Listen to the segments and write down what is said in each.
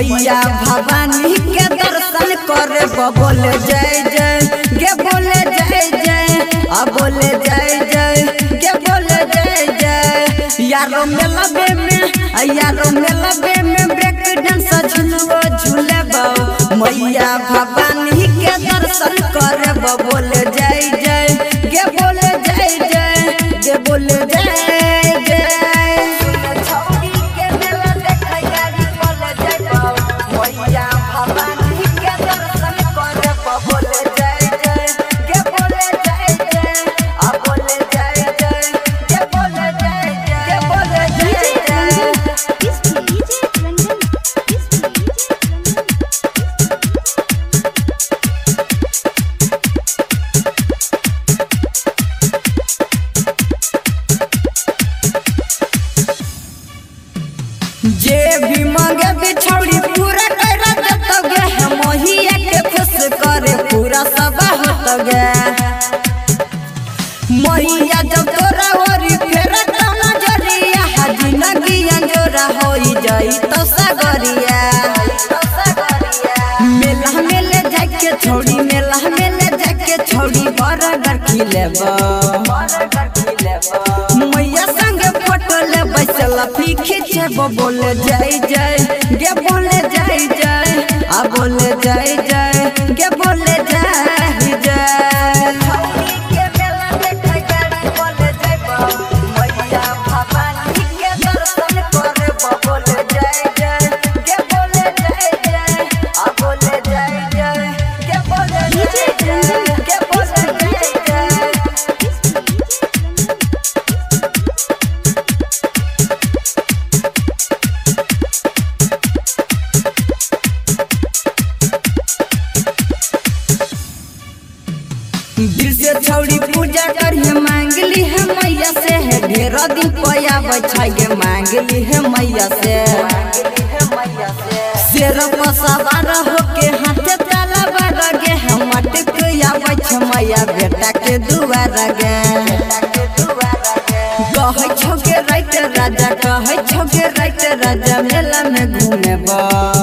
मैया भवानी के दर्शन करे बोले जय जय गे बोले जय जय आ बोले जय जय गे बोले जय जय। यारो मेलबे में ब्रेक डांस झुलवा झूलेबो मैया भवानी के दर्शन करे बोले जय जय गे बोले जय जय गे बोले जय जय। जे भी मांगे बिछौड़ी पूरा कर देतोगे मोहिया के खुश करे पूरा सब होतोगे। मोहिया जब तोरा ओरी फेरा तो नजरिया जिंदगी अंजोरा होई जाई तो सगरिया। मेला मेले जाके छोड़ी मेला मेले जाके छोड़ी बरगर खिलेबो मैया संगे फोटो ले बैसल खींचेबो बोले जय जय गे बोले जय जय आ बोले जय जय गे बोले जय जय। दिल से छौड़ी पूजा करिए मांगली है मैया से है ढेर दिन पया बछाइए मांगली है मैया से। शेर पर सवार होके हाथे ताला बारगे हम मटक आबै छ मैया बेटा के दुआर गे। कहै छौगे राइत राजा कहै छौगे राइत राजा मेला में घूमेबो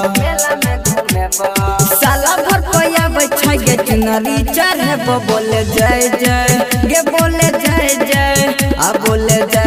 साला भर पया बैठाइए चुनरी चढ़ेबो बोले जय जय गे बोले जय जय आ बोले जय।